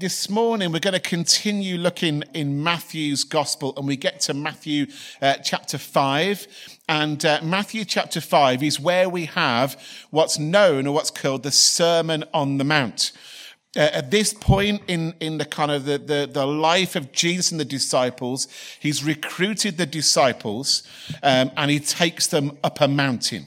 this morning we're going to continue looking in Matthew's Gospel, and we get to Matthew chapter 5. And Matthew chapter 5 is where we have what's known or what's called the Sermon on the Mount. At this point in the kind of the life of Jesus and the disciples, he's recruited the disciples and he takes them up a mountain.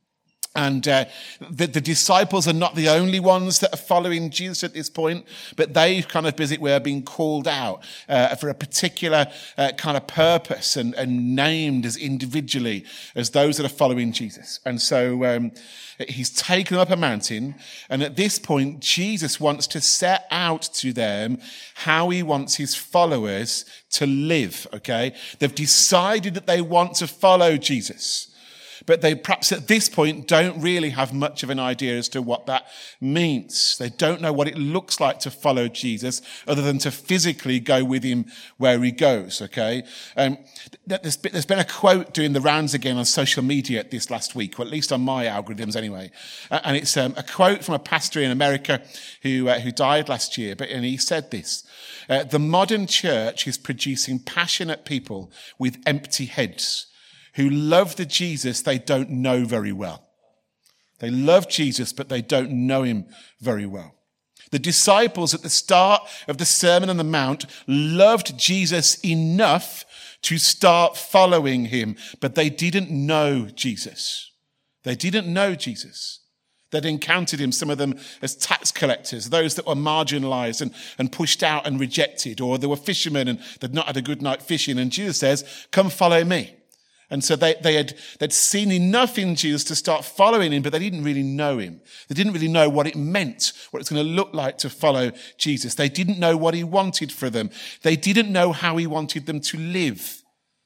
And the disciples are not the only ones that are following Jesus at this point, but they've kind of, as it were, been called out for a particular kind of purpose and named as individually as those that are following Jesus. And so he's taken them up a mountain, and at this point, Jesus wants to set out to them how he wants his followers to live, okay? They've decided that they want to follow Jesus. But they perhaps at this point don't really have much of an idea as to what that means. They don't know what it looks like to follow Jesus other than to physically go with him where he goes, okay? There's been a quote doing the rounds again on social media this last week, or at least on my algorithms anyway. And it's a quote from a pastor in America who died last year, and he said this: the modern church is producing passionate people with empty heads who love the Jesus they don't know very well. They love Jesus, but they don't know him very well. The disciples at the start of the Sermon on the Mount loved Jesus enough to start following him, but they didn't know Jesus. They didn't know Jesus. They'd encountered him, some of them as tax collectors, those that were marginalized and pushed out and rejected, or they were fishermen and they'd not had a good night fishing. And Jesus says, come follow me. And so they'd seen enough in Jesus to start following him, but they didn't really know him. They didn't really know what it meant, what it's going to look like to follow Jesus. They didn't know what he wanted for them. They didn't know how he wanted them to live.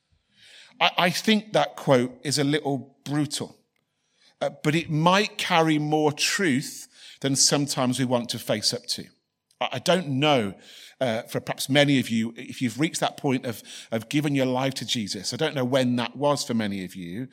I think that quote is a little brutal, but it might carry more truth than sometimes we want to face up to. I don't know. For perhaps many of you, if you've reached that point of giving your life to Jesus. I don't know when that was for many of you.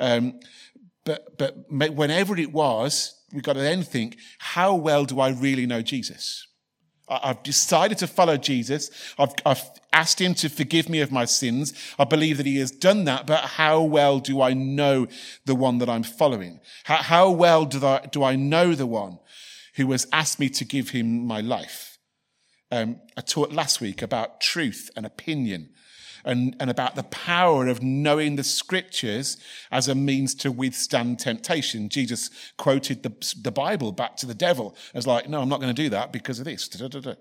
But whenever it was, we've got to then think, how well do I really know Jesus? I've decided to follow Jesus. I've asked him to forgive me of my sins. I believe that he has done that, but how well do I know the one that I'm following? How well do I know the one who has asked me to give him my life? I taught last week about truth and opinion and about the power of knowing the scriptures as a means to withstand temptation. Jesus quoted the Bible back to the devil as like, no, I'm not going to do that because of this.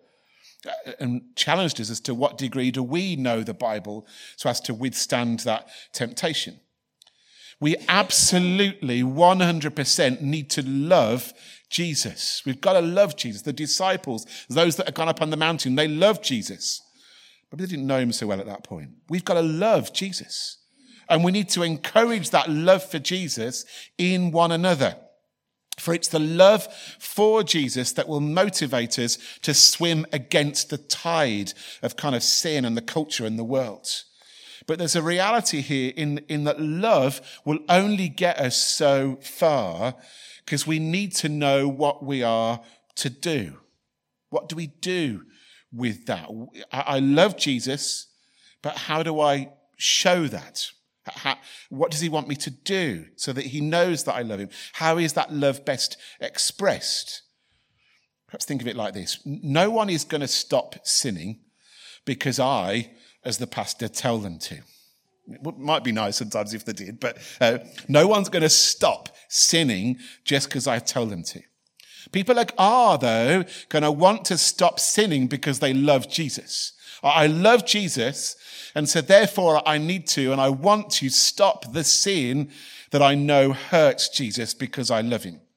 And challenged us as to what degree do we know the Bible so as to withstand that temptation. We absolutely 100% need to love Jesus. We've got to love Jesus. The disciples, those that have gone up on the mountain, they loved Jesus. But they didn't know him so well at that point. We've got to love Jesus. And we need to encourage that love for Jesus in one another. For it's the love for Jesus that will motivate us to swim against the tide of kind of sin and the culture and the world. But there's a reality here in that love will only get us so far because we need to know what we are to do. What do we do with that? I love Jesus, but how do I show that? What does he want me to do so that he knows that I love him? How is that love best expressed? Perhaps think of it like this. No one is going to stop sinning because I, as the pastor, tell them to. It might be nice sometimes if they did, but no one's going to stop sinning just because I tell them to. People are, though, going to want to stop sinning because they love Jesus. I love Jesus, and so therefore I need to and I want to stop the sin that I know hurts Jesus because I love him.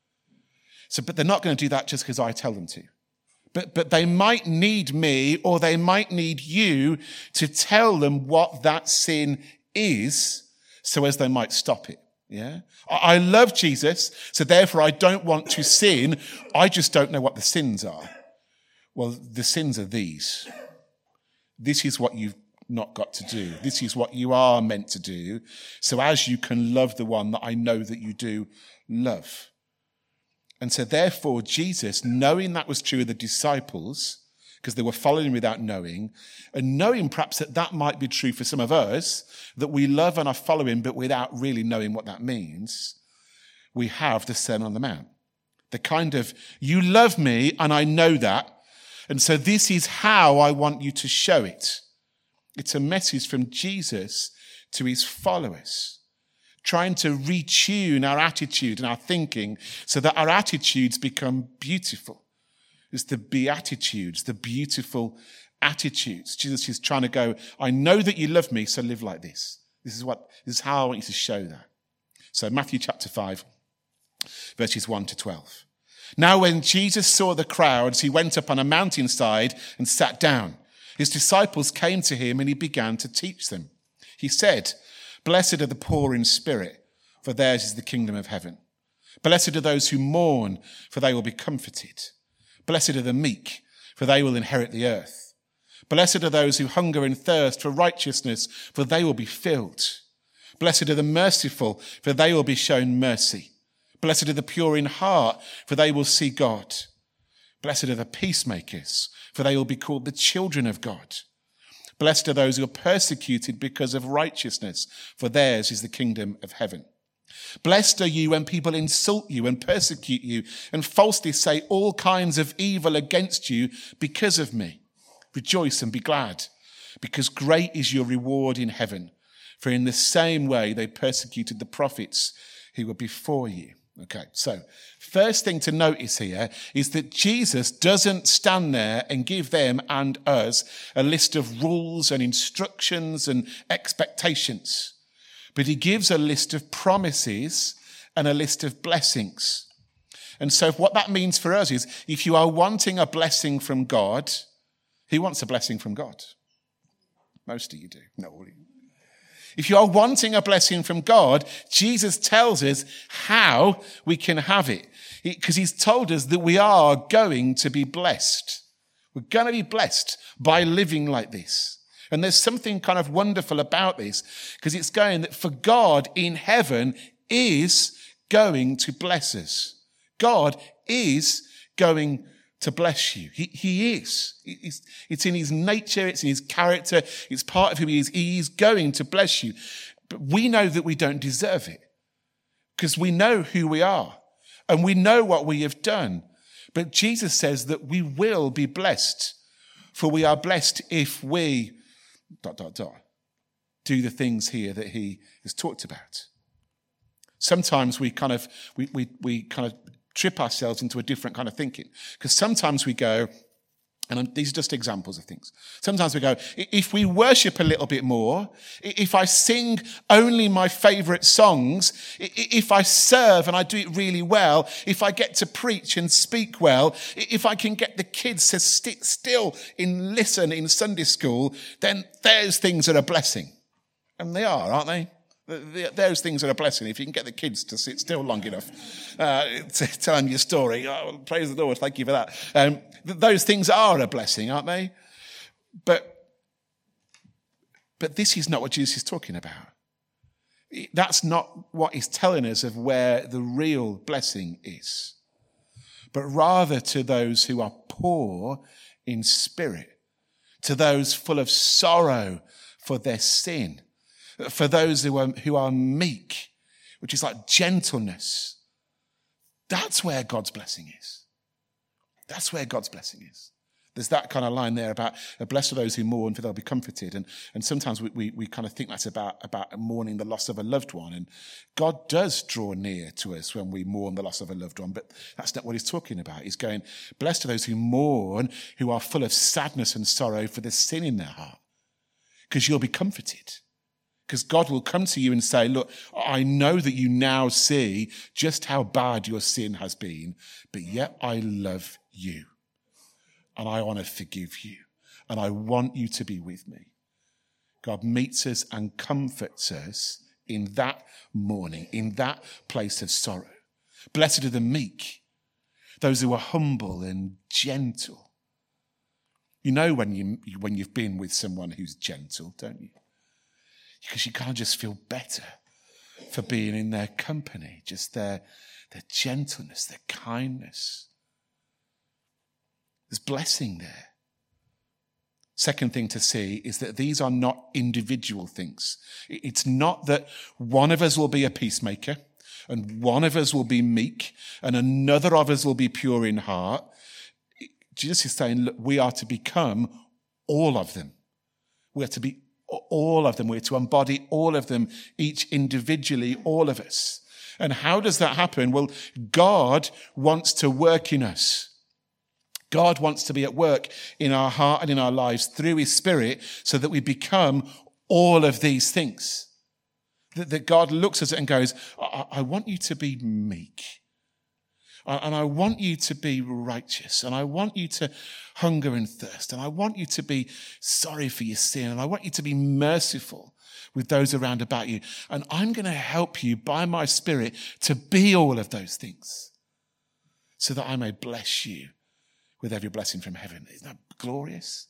But they're not going to do that just because I tell them to. But they might need me or they might need you to tell them what that sin is so as they might stop it. Yeah. I love Jesus, so therefore I don't want to sin. I just don't know what the sins are. Well, the sins are these. This is what you've not got to do. This is what you are meant to do. So as you can love the one that I know that you do love. And so therefore Jesus, knowing that was true of the disciples, because they were following without knowing, and knowing perhaps that might be true for some of us, that we love and are following, but without really knowing what that means, we have the Sermon on the Mount. The kind of, you love me and I know that, and so this is how I want you to show it. It's a message from Jesus to his followers, trying to retune our attitude and our thinking so that our attitudes become beautiful. It's the Beatitudes, the beautiful attitudes. Jesus is trying to go, I know that you love me, so live like this. This is how I want you to show that. So Matthew chapter 5, verses 1 to 12. Now when Jesus saw the crowds, he went up on a mountainside and sat down. His disciples came to him and he began to teach them. He said, Blessed are the poor in spirit, for theirs is the kingdom of heaven. Blessed are those who mourn, for they will be comforted. Blessed are the meek, for they will inherit the earth. Blessed are those who hunger and thirst for righteousness, for they will be filled. Blessed are the merciful, for they will be shown mercy. Blessed are the pure in heart, for they will see God. Blessed are the peacemakers, for they will be called the children of God. Blessed are those who are persecuted because of righteousness, for theirs is the kingdom of heaven. Blessed are you when people insult you and persecute you and falsely say all kinds of evil against you because of me. Rejoice and be glad, because great is your reward in heaven. For in the same way they persecuted the prophets who were before you. Okay, so first thing to notice here is that Jesus doesn't stand there and give them and us a list of rules and instructions and expectations. But he gives a list of promises and a list of blessings. And so what that means for us is if you are wanting a blessing from God, he wants a blessing from God. Most of you do. Not all of you. If you are wanting a blessing from God, Jesus tells us how we can have it. Because he's told us that we are going to be blessed. We're going to be blessed by living like this. And there's something kind of wonderful about this, because it's going that for God in heaven is going to bless us. God is going to bless you. He is. It's in his nature. It's in his character. It's part of who he is. He is going to bless you. But we know that we don't deserve it because we know who we are and we know what we have done. But Jesus says that we will be blessed, for we are blessed if we ... do the things here that he has talked about. Sometimes we kind of trip ourselves into a different kind of thinking, because sometimes we go, and these are just examples of things. Sometimes we go, if we worship a little bit more, if I sing only my favorite songs, if I serve and I do it really well, if I get to preach and speak well, if I can get the kids to sit still and listen in Sunday school, then those things are a blessing. And they are, aren't they? Those things are a blessing. If you can get the kids to sit still long enough to tell them your story, oh, praise the Lord, thank you for that. Those things are a blessing, aren't they? But this is not what Jesus is talking about. That's not what he's telling us of where the real blessing is. But rather to those who are poor in spirit, to those full of sorrow for their sin, for those who are meek, which is like gentleness. That's where God's blessing is. That's where God's blessing is. There's that kind of line there about blessed are those who mourn, for they'll be comforted. And sometimes we kind of think that's about mourning the loss of a loved one. And God does draw near to us when we mourn the loss of a loved one, but that's not what he's talking about. He's going, blessed are those who mourn, who are full of sadness and sorrow for the sin in their heart, because you'll be comforted. Because God will come to you and say, look, I know that you now see just how bad your sin has been, but yet I love you. And I want to forgive you. And I want you to be with me. God meets us and comforts us in that mourning, in that place of sorrow. Blessed are the meek, those who are humble and gentle. You know when you've been with someone who's gentle, don't you? Because you kind of just feel better for being in their company, just their gentleness, their kindness. There's blessing there. Second thing to see is that these are not individual things. It's not that one of us will be a peacemaker and one of us will be meek and another of us will be pure in heart. Jesus is saying, look, we are to become all of them. We are to be all of them. We're to embody all of them, each individually, all of us. And how does that happen? Well, God wants to work in us. God wants to be at work in our heart and in our lives through his Spirit so that we become all of these things. That God looks at it and goes, I want you to be meek. And I want you to be righteous. And I want you to hunger and thirst. And I want you to be sorry for your sin. And I want you to be merciful with those around about you. And I'm going to help you by my Spirit to be all of those things so that I may bless you with every blessing from heaven. Isn't that glorious?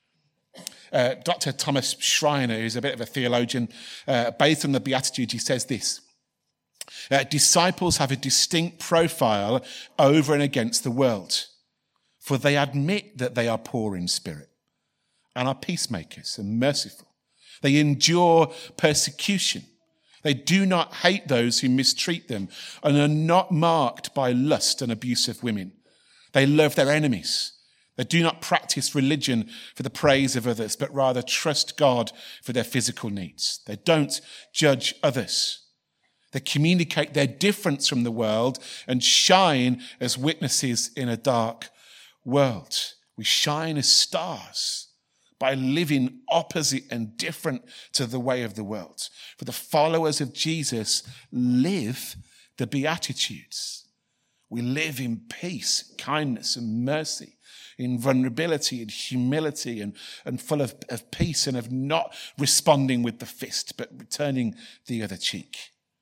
Dr. Thomas Schreiner, who's a bit of a theologian, based on the Beatitudes, he says this: disciples have a distinct profile over and against the world, for they admit that they are poor in spirit and are peacemakers and merciful. They endure persecution. They do not hate those who mistreat them and are not marked by lust and abuse of women. They love their enemies. They do not practice religion for the praise of others, but rather trust God for their physical needs. They don't judge others. They communicate their difference from the world and shine as witnesses in a dark world. We shine as stars by living opposite and different to the way of the world. For the followers of Jesus live the Beatitudes. We live in peace, kindness, and mercy, in vulnerability and humility, and full of peace and of not responding with the fist, but returning the other cheek.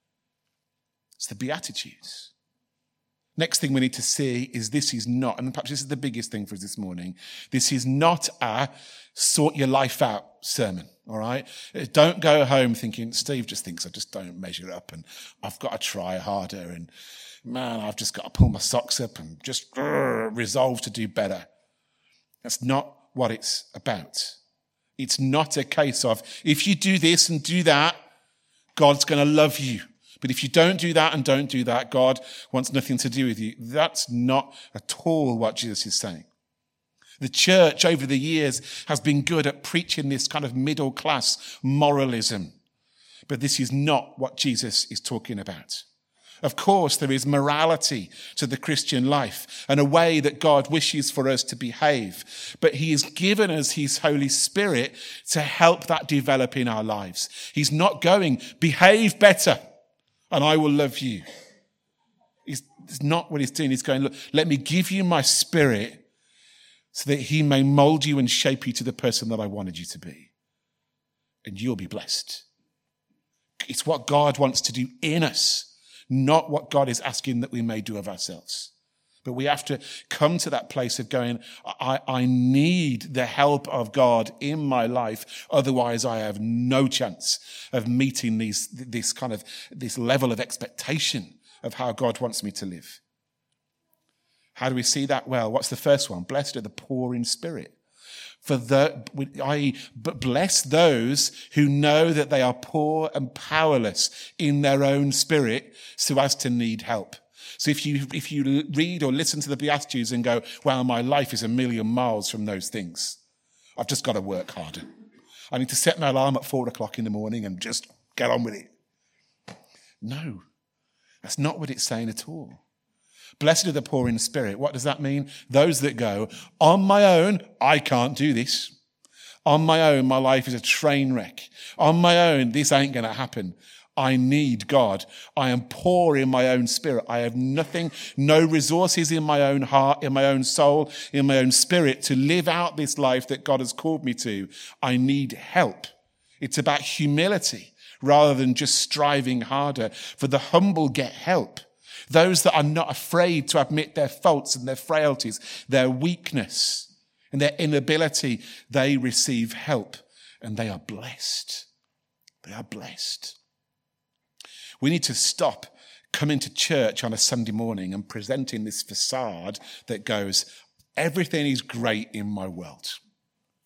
It's the Beatitudes. Next thing we need to see is this is not, and perhaps this is the biggest thing for us this morning, this is not a sort your life out sermon, all right? Don't go home thinking, Steve just thinks I just don't measure up and I've got to try harder and man, I've just got to pull my socks up and just resolve to do better. That's not what it's about. It's not a case of, if you do this and do that, God's going to love you. But if you don't do that and don't do that, God wants nothing to do with you. That's not at all what Jesus is saying. The church over the years has been good at preaching this kind of middle class moralism. But this is not what Jesus is talking about. Of course, there is morality to the Christian life and a way that God wishes for us to behave. But he has given us his Holy Spirit to help that develop in our lives. He's not going, behave better and I will love you. It's not what he's doing. He's going, look, let me give you my Spirit so that he may mold you and shape you to the person that I wanted you to be. And you'll be blessed. It's what God wants to do in us. Not what God is asking that we may do of ourselves. But we have to come to that place of going, I need the help of God in my life. Otherwise, I have no chance of meeting this level of expectation of how God wants me to live. How do we see that? Well, what's the first one? Blessed are the poor in spirit. But bless those who know that they are poor and powerless in their own spirit so as to need help. So if you read or listen to the Beatitudes and go, well, my life is a million miles from those things. I've just got to work harder. I need to set my alarm at 4:00 in the morning and just get on with it. No, that's not what it's saying at all. Blessed are the poor in spirit. What does that mean? Those that go, on my own, I can't do this. On my own, my life is a train wreck. On my own, this ain't going to happen. I need God. I am poor in my own spirit. I have nothing, no resources in my own heart, in my own soul, in my own spirit to live out this life that God has called me to. I need help. It's about humility rather than just striving harder. For the humble get help. Those that are not afraid to admit their faults and their frailties, their weakness and their inability, they receive help and they are blessed. They are blessed. We need to stop coming to church on a Sunday morning and presenting this facade that goes, everything is great in my world.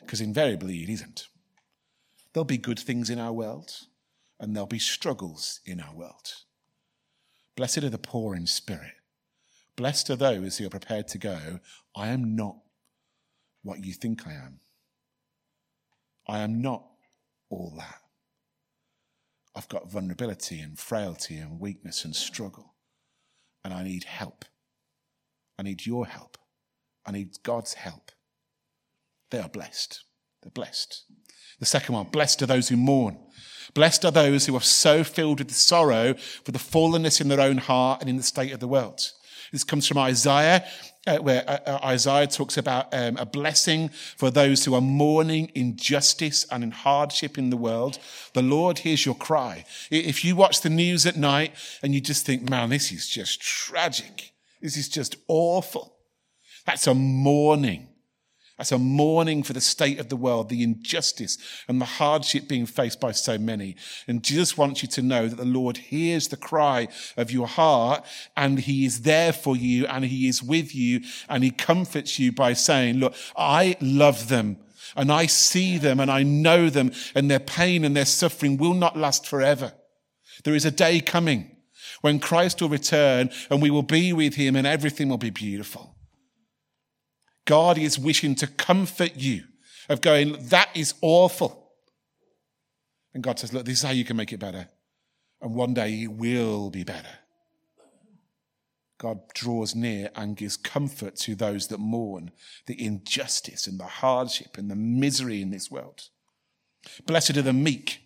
Because invariably it isn't. There'll be good things in our world, and there'll be struggles in our world. Blessed are the poor in spirit. Blessed are those who are prepared to go, I am not what you think I am. I am not all that. I've got vulnerability and frailty and weakness and struggle. And I need help. I need your help. I need God's help. They are blessed. They're blessed. The second one, blessed are those who mourn. Blessed are those who are so filled with sorrow for the fallenness in their own heart and in the state of the world. This comes from Isaiah, where Isaiah talks about a blessing for those who are mourning in justice and in hardship in the world. The Lord hears your cry. If you watch the news at night and you just think, man, this is just tragic. This is just awful. That's a mourning. That's a mourning for the state of the world, the injustice and the hardship being faced by so many. And Jesus wants you to know that the Lord hears the cry of your heart, and he is there for you, and he is with you, and he comforts you by saying, look, I love them, and I see them, and I know them, and their pain and their suffering will not last forever. There is a day coming when Christ will return, and we will be with him, and everything will be beautiful. God is wishing to comfort you of going, that is awful. And God says, look, this is how you can make it better. And one day it will be better. God draws near and gives comfort to those that mourn the injustice and the hardship and the misery in this world. Blessed are the meek.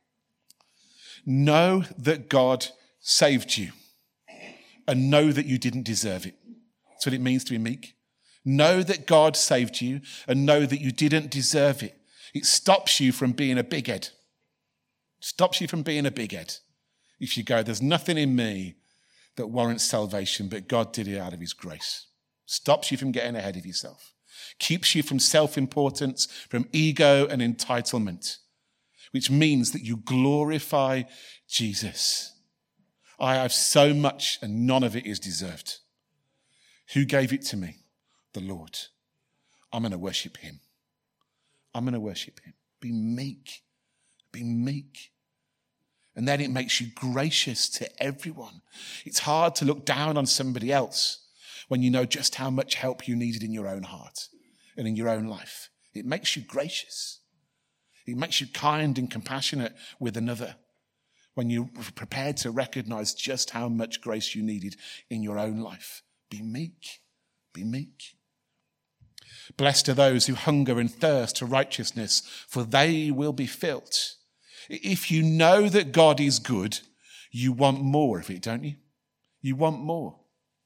Know that God saved you and know that you didn't deserve it. That's what it means to be meek. Know that God saved you and know that you didn't deserve it. It stops you from being a big head. Stops you from being a big head. If you go, there's nothing in me that warrants salvation, but God did it out of his grace. Stops you from getting ahead of yourself. Keeps you from self-importance, from ego and entitlement, which means that you glorify Jesus. I have so much and none of it is deserved. Who gave it to me? The Lord. I'm going to worship him. I'm going to worship him. Be meek. Be meek. And then it makes you gracious to everyone. It's hard to look down on somebody else when you know just how much help you needed in your own heart and in your own life. It makes you gracious. It makes you kind and compassionate with another when you're prepared to recognize just how much grace you needed in your own life. Be meek. Be meek. Blessed are those who hunger and thirst for righteousness, for they will be filled. If you know that God is good, you want more of it, don't you? You want more.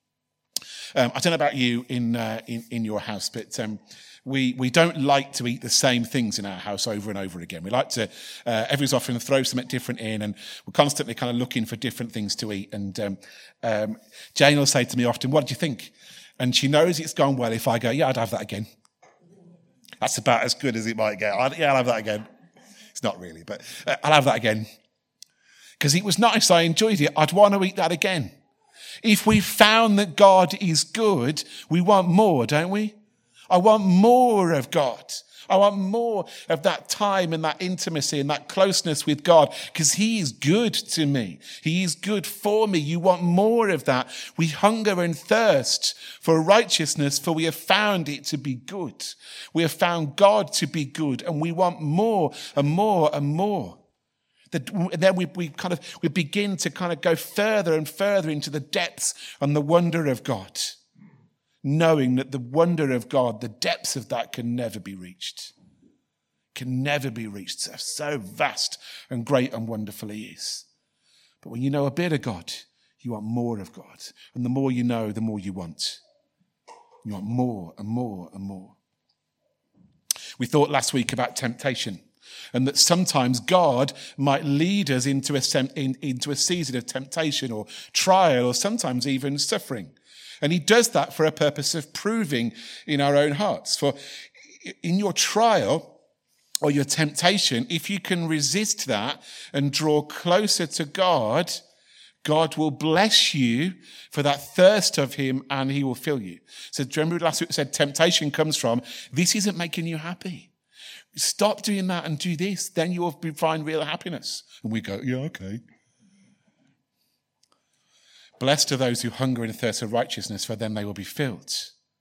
I don't know about you in your house, but we don't like to eat the same things in our house over and over again. We like to every so often throw something different in, and we're constantly kind of looking for different things to eat. And Jane will say to me often, "What do you think?" And she knows it's gone well if I go, "Yeah, I'd have that again." That's about as good as it might get. I'll have that again. It's not really, but I'll have that again. Because it was nice, I enjoyed it. I'd want to eat that again. If we found that God is good, we want more, don't we? I want more of God. I want more of that time and that intimacy and that closeness with God, because he is good to me. He is good for me. You want more of that. We hunger and thirst for righteousness, for we have found it to be good. We have found God to be good, and we want more and more and more. Then we begin to kind of go further and further into the depths and the wonder of God, knowing that the wonder of God, the depths of that can never be reached. Can never be reached. So vast and great and wonderful he is. But when you know a bit of God, you want more of God. And the more you know, the more you want. You want more and more and more. We thought last week about temptation, and that sometimes God might lead us into a season of temptation or trial, or sometimes even suffering. And he does that for a purpose of proving in our own hearts. For in your trial or your temptation, if you can resist that and draw closer to God, God will bless you for that thirst of him, and he will fill you. So remember last week we said temptation comes from, this isn't making you happy. Stop doing that and do this. Then you will find real happiness. And we go, yeah, okay. Blessed are those who hunger and thirst for righteousness, for them they will be filled.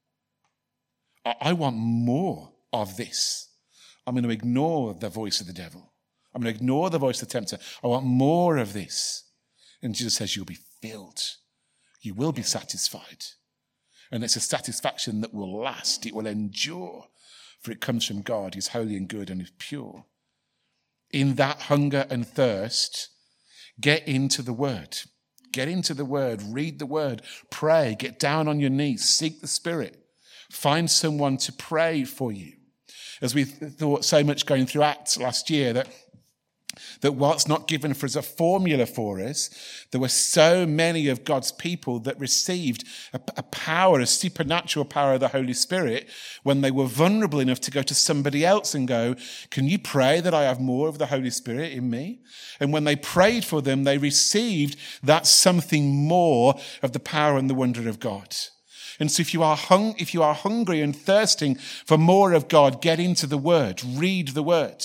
I want more of this. I'm going to ignore the voice of the devil. I'm going to ignore the voice of the tempter. I want more of this. And Jesus says, you'll be filled. You will be satisfied. And it's a satisfaction that will last. It will endure. For it comes from God. He's holy and good and is pure. In that hunger and thirst, get into the word. Get into the word. Read the word. Pray. Get down on your knees. Seek the Spirit. Find someone to pray for you. As we thought so much going through Acts last year, that whilst not given for as a formula for us, there were so many of God's people that received a power, a supernatural power of the Holy Spirit when they were vulnerable enough to go to somebody else and go, can you pray that I have more of the Holy Spirit in me? And when they prayed for them, they received that something more of the power and the wonder of God. And so if you are hungry and thirsting for more of God, get into the word, read the word.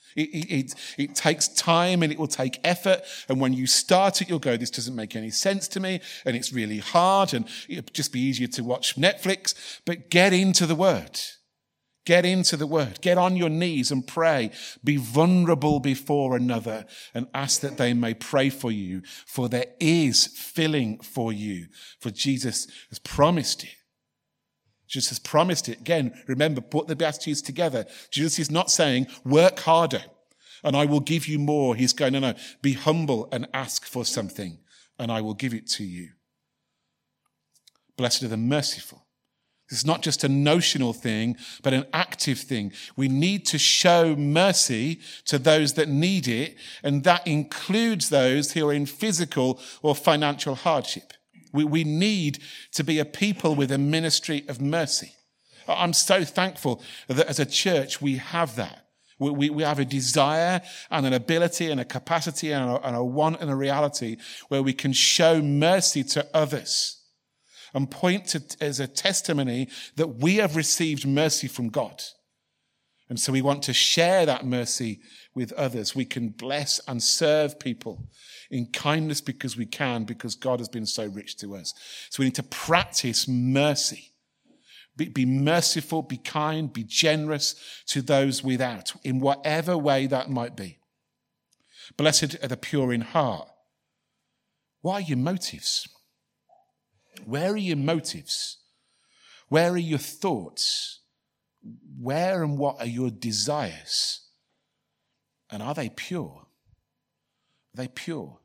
It takes time and it will take effort. And when you start it, you'll go, this doesn't make any sense to me. And it's really hard and it'll just be easier to watch Netflix. But get into the word. Get into the word. Get on your knees and pray. Be vulnerable before another and ask that they may pray for you. For there is filling for you. For Jesus has promised it. Jesus has promised it. Again, remember, put the Beatitudes together. Jesus is not saying, work harder and I will give you more. He's going, no, be humble and ask for something and I will give it to you. Blessed are the merciful. This is not just a notional thing, but an active thing. We need to show mercy to those that need it, and that includes those who are in physical or financial hardship. We need to be a people with a ministry of mercy. I'm so thankful that as a church we have that. We have a desire and an ability and a capacity and a want and a reality where we can show mercy to others and point to as a testimony that we have received mercy from God. And so we want to share that mercy with others. We can bless and serve people in kindness because we can, because God has been so rich to us. So we need to practice mercy. Be merciful, be kind, be generous to those without, in whatever way that might be. Blessed are the pure in heart. What are your motives? Where are your motives? Where are your thoughts? Where and what are your desires? And are they pure? Are they pure?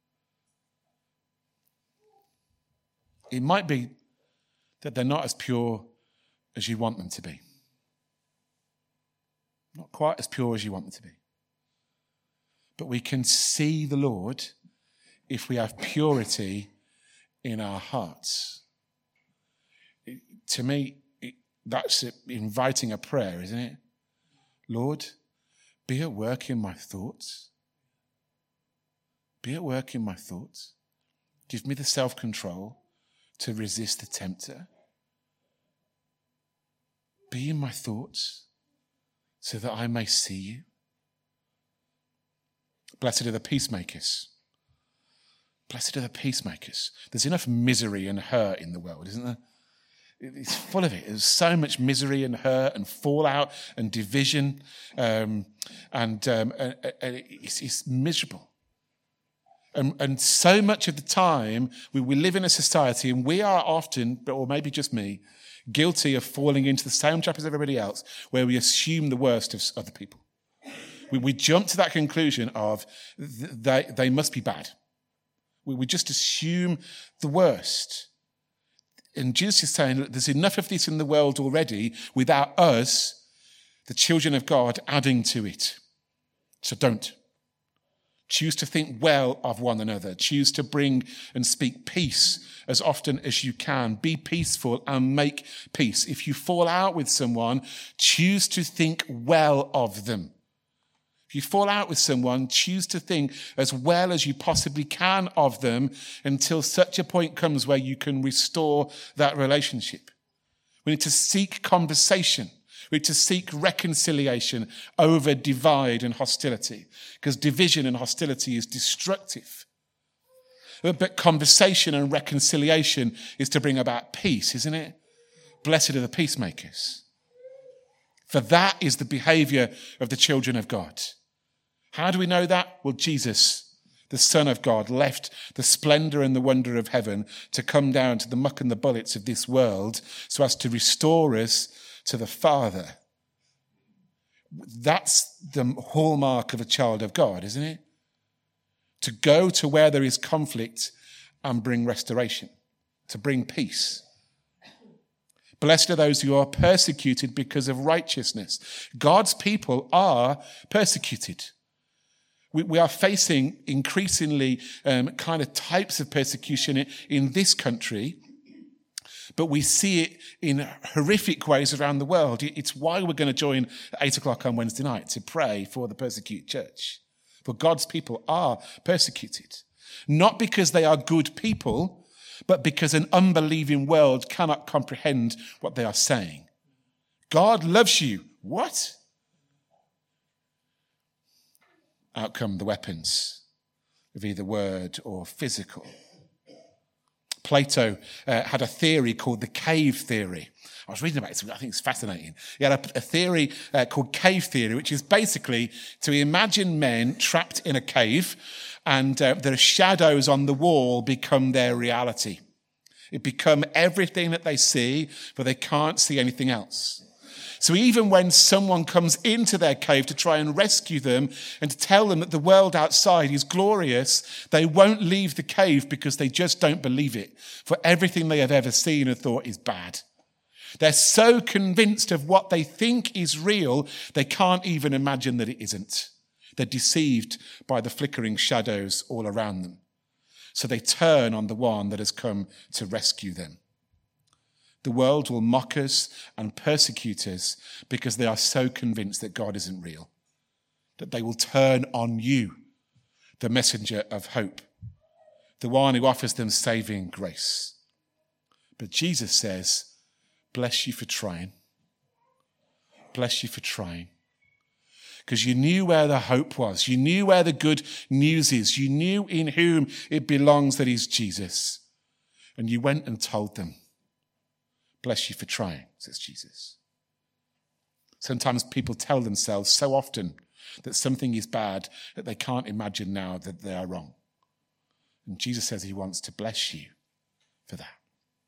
It might be that they're not as pure as you want them to be. Not quite as pure as you want them to be. But we can see the Lord if we have purity in our hearts. To me, that's inviting a prayer, isn't it? Lord, be at work in my thoughts. Be at work in my thoughts. Give me the self-control to resist the tempter. Be in my thoughts so that I may see you. Blessed are the peacemakers. Blessed are the peacemakers. There's enough misery and hurt in the world, isn't there? It's full of it. There's so much misery and hurt and fallout and division, and it's miserable. And so much of the time, we live in a society, and we are often, or maybe just me, guilty of falling into the same trap as everybody else, where we assume the worst of other people. We jump to that conclusion of they must be bad. We just assume the worst. And Jesus is saying, look, there's enough of this in the world already without us, the children of God, adding to it. So don't. Choose to think well of one another. Choose to bring and speak peace as often as you can. Be peaceful and make peace. If you fall out with someone, choose to think well of them. If you fall out with someone, choose to think as well as you possibly can of them until such a point comes where you can restore that relationship. We need to seek conversation. We're to seek reconciliation over divide and hostility, because division and hostility is destructive. But conversation and reconciliation is to bring about peace, isn't it? Blessed are the peacemakers. For that is the behavior of the children of God. How do we know that? Well, Jesus, the Son of God, left the splendor and the wonder of heaven to come down to the muck and the bullets of this world so as to restore us to the Father. That's the hallmark of a child of God, isn't it? To go to where there is conflict and bring restoration, to bring peace. Blessed are those who are persecuted because of righteousness. God's people are persecuted. We are facing increasingly kind of types of persecution in this country, but we see it in horrific ways around the world. It's why we're going to join at 8 o'clock on Wednesday night to pray for the persecuted church. For God's people are persecuted, not because they are good people, but because an unbelieving world cannot comprehend what they are saying. God loves you. What? Out come the weapons of either word or physical. Plato had a theory called the cave theory. I was reading about it, I think it's fascinating. He had a theory called cave theory, which is basically to imagine men trapped in a cave and their shadows on the wall become their reality. It become everything that they see, but they can't see anything else. So even when someone comes into their cave to try and rescue them and to tell them that the world outside is glorious, they won't leave the cave because they just don't believe it. For everything they have ever seen and thought is bad. They're so convinced of what they think is real, they can't even imagine that it isn't. They're deceived by the flickering shadows all around them. So they turn on the one that has come to rescue them. The world will mock us and persecute us because they are so convinced that God isn't real, that they will turn on you, the messenger of hope, the one who offers them saving grace. But Jesus says, bless you for trying. Bless you for trying. Because you knew where the hope was. You knew where the good news is. You knew in whom it belongs, that is Jesus. And you went and told them. Bless you for trying, says Jesus. Sometimes people tell themselves so often that something is bad that they can't imagine now that they are wrong. And Jesus says he wants to bless you for that.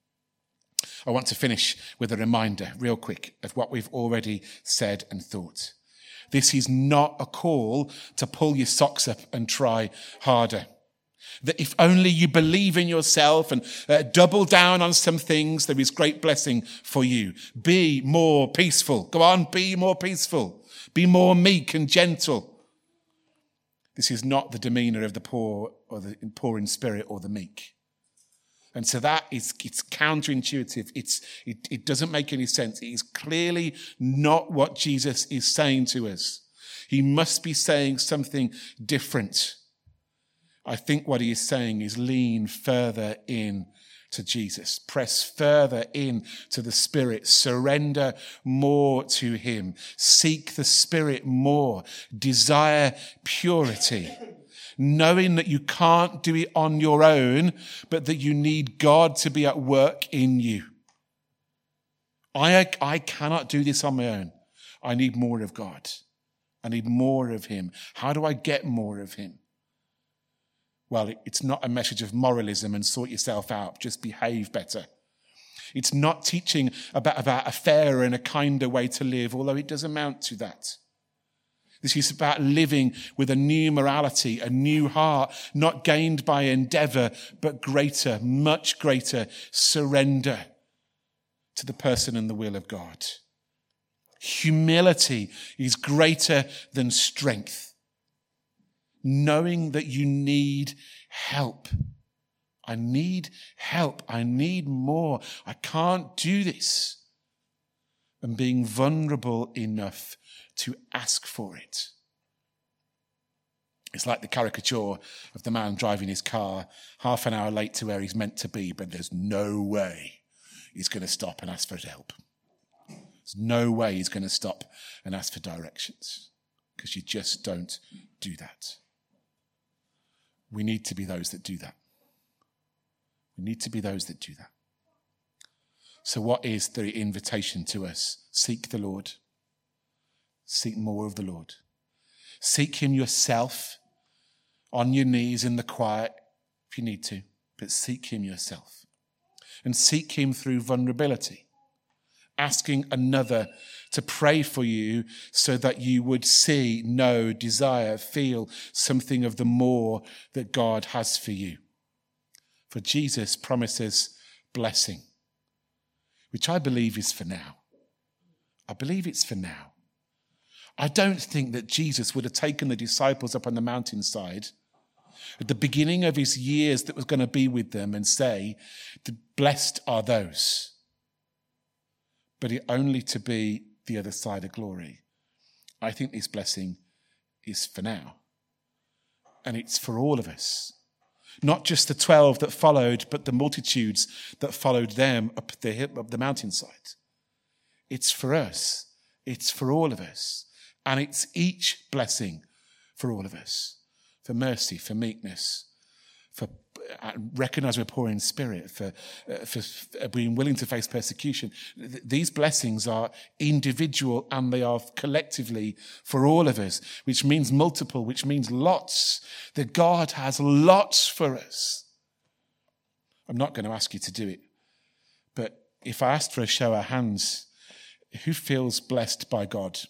I want to finish with a reminder, real quick, of what we've already said and thought. This is not a call to pull your socks up and try harder. That if only you believe in yourself and double down on some things, there is great blessing for you. Be more peaceful. Go on, be more peaceful. Be more meek and gentle. This is not the demeanor of the poor or the poor in spirit or the meek. And so it's counterintuitive. It doesn't make any sense. It is clearly not what Jesus is saying to us. He must be saying something different. I think what he is saying is lean further in to Jesus. Press further in to the Spirit. Surrender more to him. Seek the Spirit more. Desire purity. Knowing that you can't do it on your own, but that you need God to be at work in you. I cannot do this on my own. I need more of God. I need more of him. How do I get more of him? Well, it's not a message of moralism and sort yourself out, just behave better. It's not teaching about a fairer and a kinder way to live, although it does amount to that. This is about living with a new morality, a new heart, not gained by endeavor, but greater, much greater surrender to the person and the will of God. Humility is greater than strength. Knowing that you need help. I need help. I need more. I can't do this. And being vulnerable enough to ask for it. It's like the caricature of the man driving his car half an hour late to where he's meant to be, but there's no way he's going to stop and ask for help. There's no way he's going to stop and ask for directions, because you just don't do that. We need to be those that do that. We need to be those that do that. So what is the invitation to us? Seek the Lord. Seek more of the Lord. Seek him yourself, on your knees in the quiet, if you need to, but seek him yourself. And seek him through vulnerability, asking another to pray for you so that you would see, know, desire, feel something of the more that God has for you. For Jesus promises blessing, which I believe is for now. I believe it's for now. I don't think that Jesus would have taken the disciples up on the mountainside at the beginning of his years that was going to be with them and say, blessed are those. But it only to be the other side of glory. I think this blessing is for now. And it's for all of us. Not just the 12 that followed, but the multitudes that followed them up the mountainside. It's for us. It's for all of us. And it's each blessing for all of us. For mercy, for meekness, for recognize we're poor in spirit, for being willing to face persecution. These blessings are individual and they are collectively for all of us, which means multiple, which means lots. That God has lots for us. I'm not going to ask you to do it, but if I asked for a show of hands, who feels blessed by God?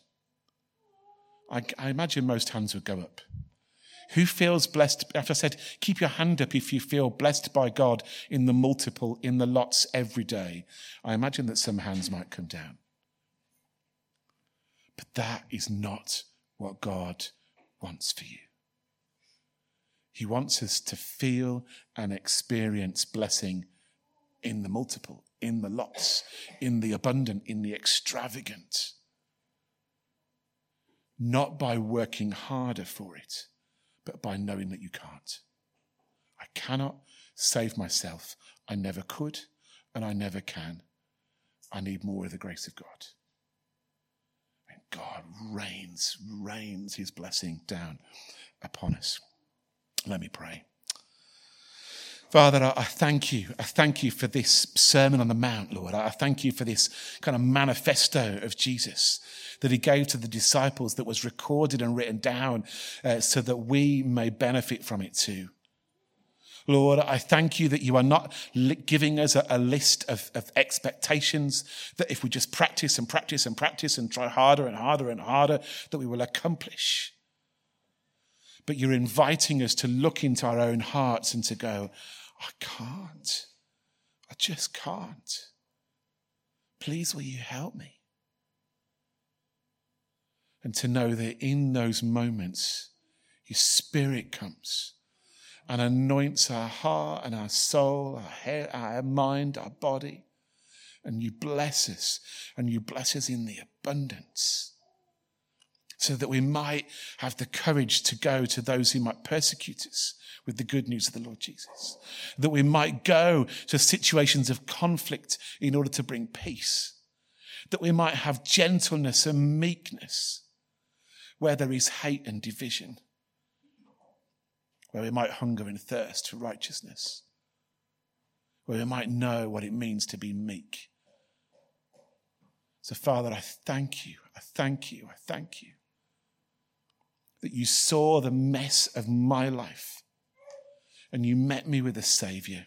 I imagine most hands would go up. Who feels blessed? After I said, keep your hand up if you feel blessed by God in the multiple, in the lots every day. I imagine that some hands might come down. But that is not what God wants for you. He wants us to feel and experience blessing in the multiple, in the lots, in the abundant, in the extravagant. Not by working harder for it, but by knowing that you can't. I cannot save myself. I never could, and I never can. I need more of the grace of God. And God rains his blessing down upon us. Let me pray. Father, I thank you. I thank you for this Sermon on the Mount, Lord. I thank you for this kind of manifesto of Jesus that he gave to the disciples that was recorded and written down so that we may benefit from it too. Lord, I thank you that you are not giving us a list of expectations that if we just practice and practice and practice and try harder and harder and harder, that we will accomplish. But you're inviting us to look into our own hearts and to go, I can't. I just can't. Please, will you help me? And to know that in those moments, your Spirit comes and anoints our heart and our soul, our head, our mind, our body. And you bless us, and you bless us in the abundance, so that we might have the courage to go to those who might persecute us with the good news of the Lord Jesus. That we might go to situations of conflict in order to bring peace. That we might have gentleness and meekness where there is hate and division. Where we might hunger and thirst for righteousness. Where we might know what it means to be meek. So, Father, I thank you. I thank you. I thank you that you saw the mess of my life and you met me with a Saviour.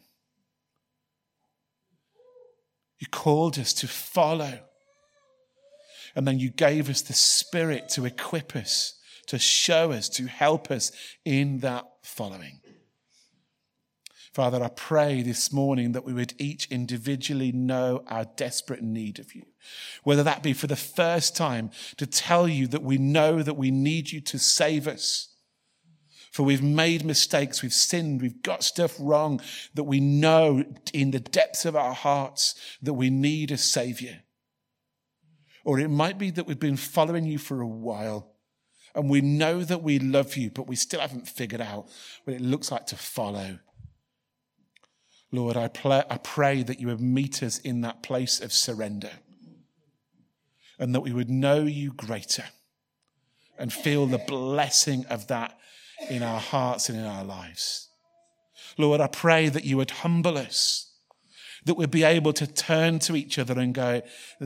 You called us to follow, and then you gave us the Spirit to equip us, to show us, to help us in that following. Father, I pray this morning that we would each individually know our desperate need of you. Whether that be for the first time to tell you that we know that we need you to save us. For we've made mistakes, we've sinned, we've got stuff wrong, that we know in the depths of our hearts that we need a Saviour. Or it might be that we've been following you for a while and we know that we love you, but we still haven't figured out what it looks like to follow. Lord, I pray that you would meet us in that place of surrender. and that we would know you greater and feel the blessing of that in our hearts and in our lives. Lord, I pray that you would humble us, that we'd be able to turn to each other and go,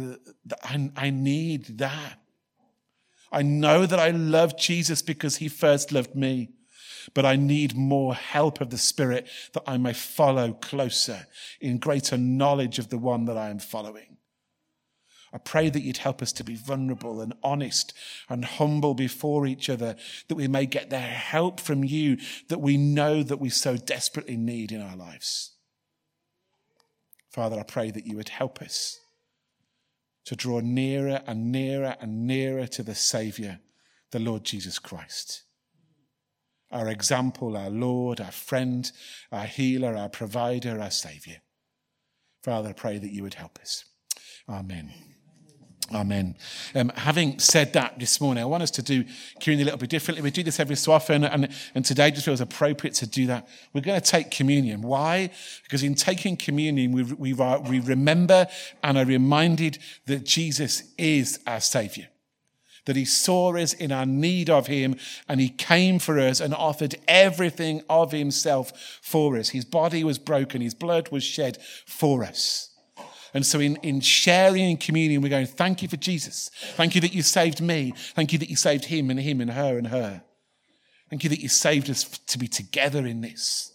I need that. I know that I love Jesus because he first loved me, but I need more help of the Spirit that I may follow closer in greater knowledge of the one that I am following. I pray that you'd help us to be vulnerable and honest and humble before each other, that we may get the help from you that we know that we so desperately need in our lives. Father, I pray that you would help us to draw nearer and nearer and nearer to the Saviour, the Lord Jesus Christ. Our example, our Lord, our friend, our healer, our provider, our Saviour. Father, I pray that you would help us. Amen. Amen. Having said that this morning, I want us to do communion a little bit differently. We do this every so often, and today just feels appropriate to do that. We're going to take communion. Why? Because in taking communion, we remember and are reminded that Jesus is our Saviour, that he saw us in our need of him, and he came for us and offered everything of himself for us. His body was broken, his blood was shed for us. And so in sharing in communion, we're going, thank you for Jesus. Thank you that you saved me. Thank you that you saved him and her and her. Thank you that you saved us to be together in this.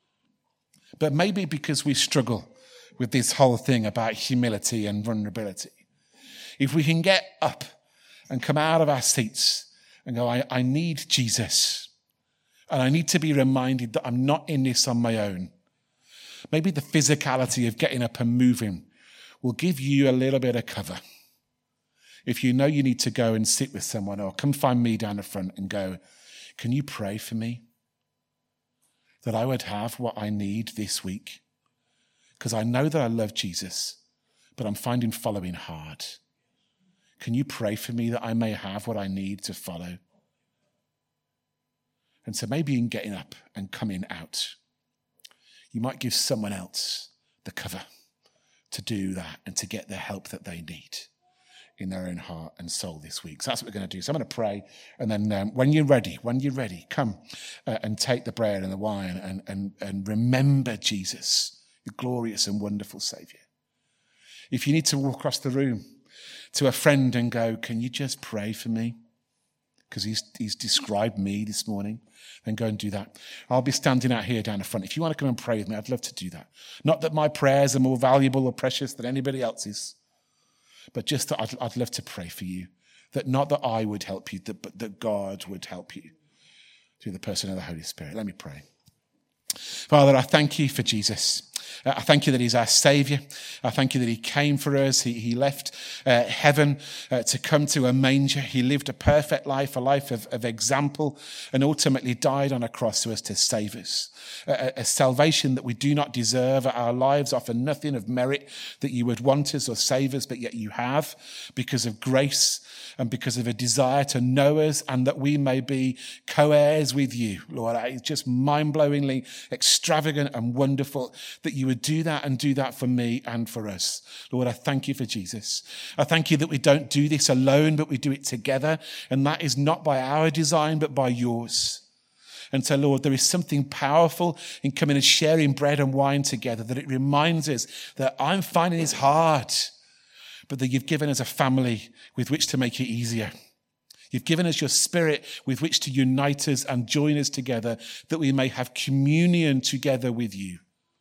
But maybe because we struggle with this whole thing about humility and vulnerability, if we can get up and come out of our seats and go, I need Jesus. And I need to be reminded that I'm not in this on my own. Maybe the physicality of getting up and moving will give you a little bit of cover. If you know you need to go and sit with someone, or come find me down the front and go, can you pray for me that I would have what I need this week? Because I know that I love Jesus, but I'm finding following hard. Can you pray for me that I may have what I need to follow? And so maybe in getting up and coming out, you might give someone else the cover to do that and to get the help that they need in their own heart and soul this week. So that's what we're going to do. So I'm going to pray, and then when you're ready, come and take the bread and the wine and remember Jesus, the glorious and wonderful Saviour. If you need to walk across the room to a friend and go, can you just pray for me? Because he's described me this morning. Then go and do that. I'll be standing out here down the front. If you want to come and pray with me, I'd love to do that. Not that my prayers are more valuable or precious than anybody else's, but just that I'd love to pray for you. That not that I would help you, but that God would help you through the person of the Holy Spirit. Let me pray. Father, I thank you for Jesus. I thank you that he's our Saviour. I thank you that he came for us. He left heaven to come to a manger. He lived a perfect life, a life of example, and ultimately died on a cross to us to save us. A salvation that we do not deserve. Our lives offer nothing of merit that you would want us or save us, but yet you have, because of grace and because of a desire to know us, and that we may be co-heirs with you. Lord, it's just mind-blowingly extravagant and wonderful that you would do that and do that for me and for us. Lord, I thank you for Jesus. I thank you that we don't do this alone, but we do it together. And that is not by our design, but by yours. And so, Lord, there is something powerful in coming and sharing bread and wine together, that it reminds us that I'm finding this hard, but that you've given us a family with which to make it easier. You've given us your Spirit with which to unite us and join us together, that we may have communion together with you.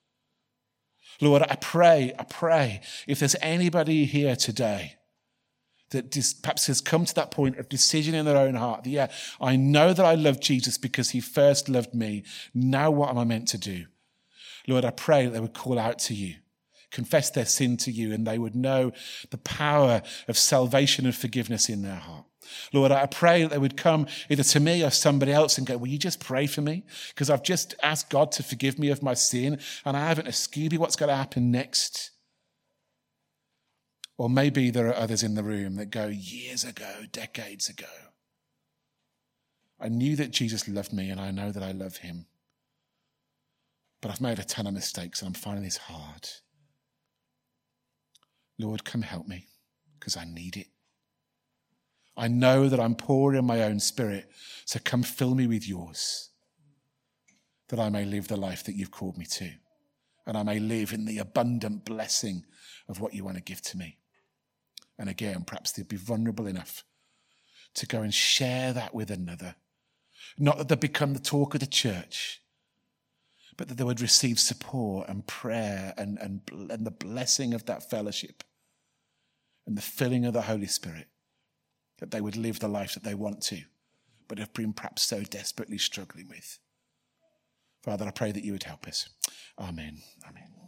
Lord, I pray, if there's anybody here today that perhaps has come to that point of decision in their own heart, that, yeah, I know that I love Jesus because he first loved me. Now what am I meant to do? Lord, I pray that they would call out to you, confess their sin to you, and they would know the power of salvation and forgiveness in their heart. Lord, I pray that they would come either to me or somebody else and go, will you just pray for me? Because I've just asked God to forgive me of my sin, and I haven't a Scooby what's going to happen next. Or maybe there are others in the room that go, years ago, decades ago, I knew that Jesus loved me, and I know that I love him. But I've made a ton of mistakes, and I'm finding this hard. Lord, come help me, because I need it. I know that I'm poor in my own spirit, so come fill me with yours, that I may live the life that you've called me to, and I may live in the abundant blessing of what you want to give to me. And again, perhaps they'd be vulnerable enough to go and share that with another. Not that they become the talk of the church, but that they would receive support and prayer and the blessing of that fellowship and the filling of the Holy Spirit, that they would live the life that they want to, but have been perhaps so desperately struggling with. Father, I pray that you would help us. Amen. Amen.